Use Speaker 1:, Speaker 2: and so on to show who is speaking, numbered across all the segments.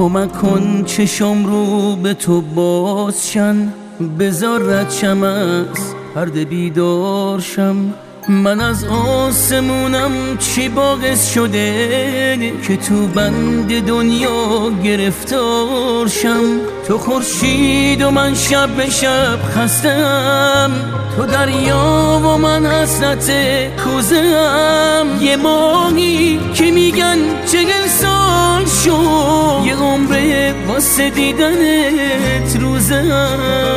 Speaker 1: کمک کن چشم رو به تو بازشن، بذار ردشم از پرده بیدارشم. من از آسمونم چی باعث شده که تو بند دنیا گرفتارشم؟ تو خورشید و من شب به شب خستم، تو دریا و من حسرت کوزم. یه ماهی که میگن 40 سال شد، یه عمره واسه دیدنت روزم.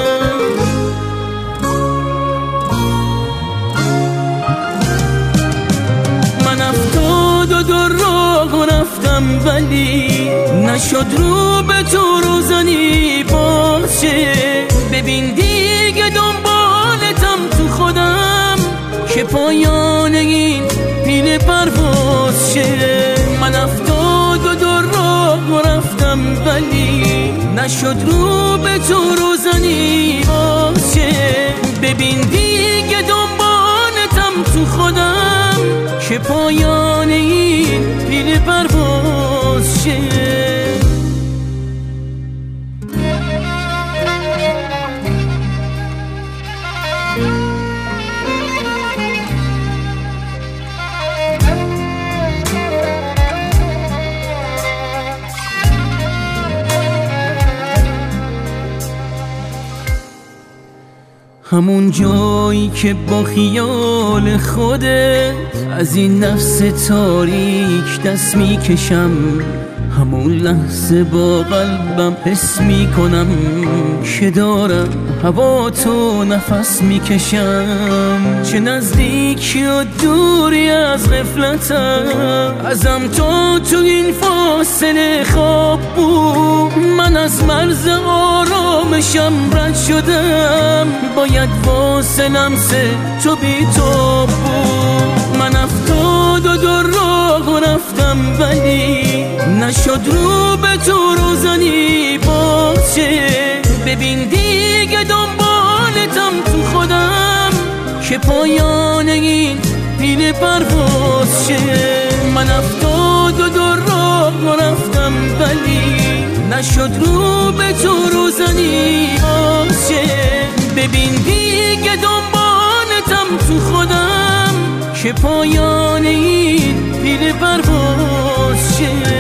Speaker 1: دو راه رفتم ولی نشد رو به تو روزنی باشه. ببین دیگه دنبالتم تو خودم که پایان این پیل پرواز شه. من 72 راه رفتم ولی نشد رو به تو روزنی باشه. ببین دیگه دنبالتم تو خودم که پایان این پیل پرواز شه. همون جایی که با خیال خودت از این نفس تاریک دست میکشم، همون لحظه با قلبم حس میکنم که دارم هوا تو نفس میکشم. چه نزدیکی و دوری از غفلتم، ازم تو این فاصله خواب بود. من از مرز آرامشم رد شدم، باید واسه لمس تو بی تو بود. من 72 راه رفتم ولی نشد رو به تو روزنی باشه. ببین دیگه دنبالتم تو خودم که پایان این پیل پرواز شه. من 72 راه رفتم ولی نشد رو به تو روزنی باشه. ببین دیگه دنبالتم تو خودم که پایان این پیل پرواز شه.